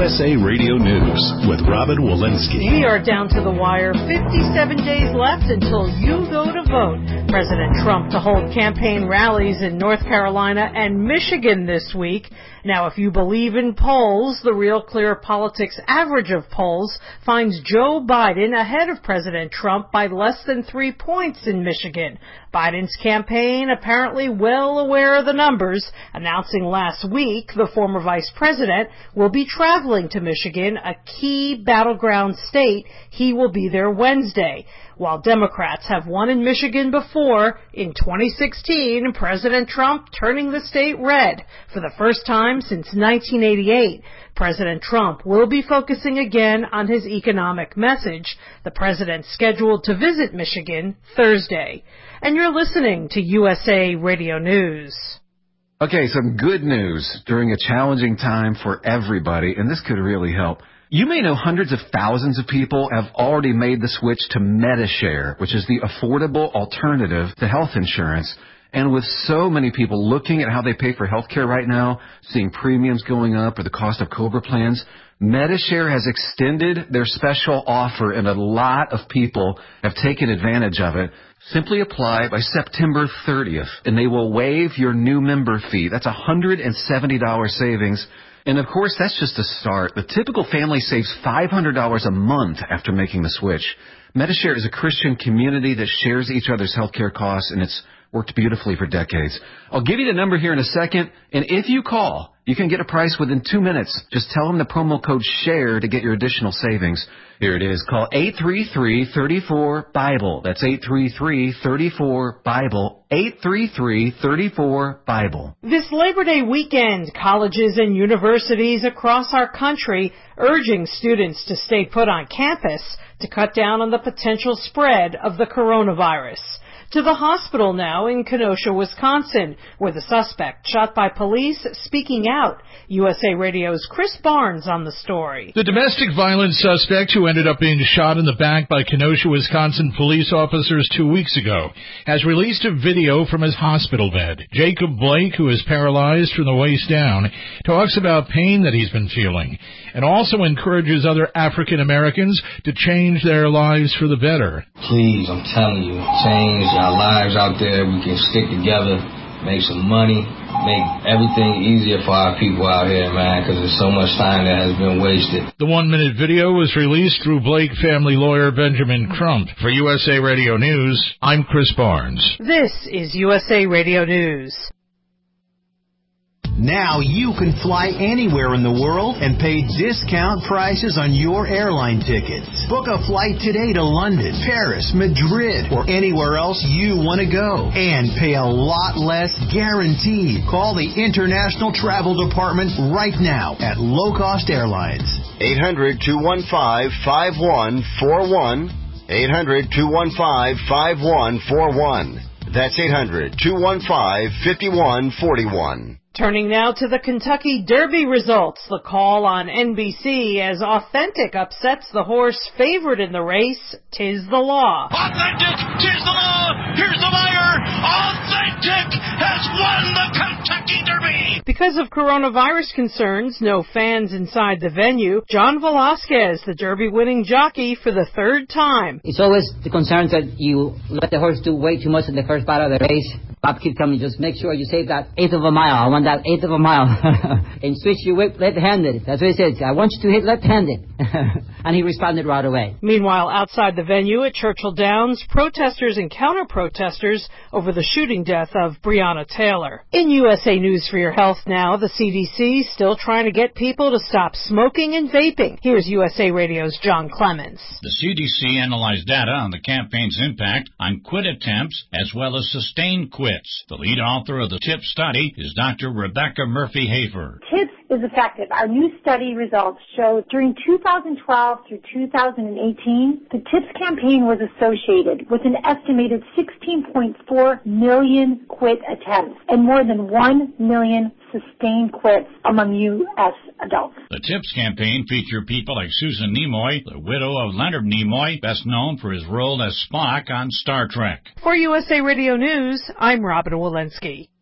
USA Radio News with Robin Walensky. We are down to the wire. 57 days left until you go to vote. President Trump to hold campaign rallies in North Carolina and Michigan this week. Now, if you believe in polls, the Real Clear Politics average of polls finds Joe Biden ahead of President Trump by less than 3 points in Michigan. Biden's campaign apparently well aware of the numbers, announcing last week the former vice president will be traveling to Michigan, a key battleground state. He will be there Wednesday. While Democrats have won in Michigan before, in 2016, President Trump turning the state red for the first time since 1988. President Trump will be focusing again on his economic message. The president's scheduled to visit Michigan Thursday. And you're listening to USA Radio News. Okay, some good news during a challenging time for everybody, and this could really help. You may know hundreds of thousands of people have already made the switch to Medi-Share, which is the affordable alternative to health insurance. And with so many people looking at how they pay for health care right now, seeing premiums going up or the cost of COBRA plans, Medi-Share has extended their special offer, and a lot of people have taken advantage of it. Simply apply by September 30th, and they will waive your new member fee. That's $170 savings. And, of course, that's just a start. The typical family saves $500 a month after making the switch. Medi-Share is a Christian community that shares each other's health care costs, and it's worked beautifully for decades. I'll give you the number here in a second, and if you call, you can get a price within 2 minutes. Just tell them the promo code SHARE to get your additional savings. Here it is. Call 833-34-BIBLE. That's 833-34-BIBLE. 833-34-BIBLE. This Labor Day weekend, colleges and universities across our country urging students to stay put on campus to cut down on the potential spread of the coronavirus. To the hospital now in Kenosha, Wisconsin, where the suspect shot by police speaking out. USA Radio's Chris Barnes on the story. The domestic violence suspect, who ended up being shot in the back by Kenosha, Wisconsin police officers 2 weeks ago, has released a video from his hospital bed. Jacob Blake, who is paralyzed from the waist down, talks about pain that he's been feeling and also encourages other African Americans to change their lives for the better. Please, I'm telling you, change our lives out there. We can stick together, make some money, make everything easier for our people out here, man, because there's so much time that has been wasted. The 1-minute video was released through Blake family lawyer Benjamin Crump. For USA Radio News, I'm Chris Barnes. This is USA Radio News. Now you can fly anywhere in the world and pay discount prices on your airline tickets. Book a flight today to London, Paris, Madrid, or anywhere else you want to go. And pay a lot less guaranteed. Call the International Travel Department right now at Low Cost Airlines. 800-215-5141. 800-215-5141. That's 800-215-5141. Turning now to the Kentucky Derby results. The call on NBC as Authentic upsets the horse favored in the race, Tiz the Law. Authentic, Tiz the Law, here's the buyer. Authentic has won the Kentucky Derby. Because of coronavirus concerns, no fans inside the venue. John Velasquez, the Derby winning jockey for the third time. It's always the concern that you let the horse do way too much in the first part of the race. Bob keep telling me, just make sure you save that eighth of a mile. I want that eighth of a mile. And switch your whip left-handed. That's what he said. I want you to hit left-handed. And he responded right away. Meanwhile, outside the venue at Churchill Downs, protesters and counter-protesters over the shooting death of Breonna Taylor. In USA News for Your Health now, the CDC still trying to get people to stop smoking and vaping. Here's USA Radio's John Clemens. The CDC analyzed data on the campaign's impact on quit attempts as well as sustained quits. The lead author of the TIPS study is Dr. Rebecca Murphy-Hafer. TIPS is effective. Our new study results show during 2012 through 2018, the TIPS campaign was associated with an estimated 16.4 million quit attempts and more than 1 million sustained quits among U.S. adults. The TIPS campaign featured people like Susan Nimoy, the widow of Leonard Nimoy, best known for his role as Spock on Star Trek. For USA Radio News, I'm Robin Walensky.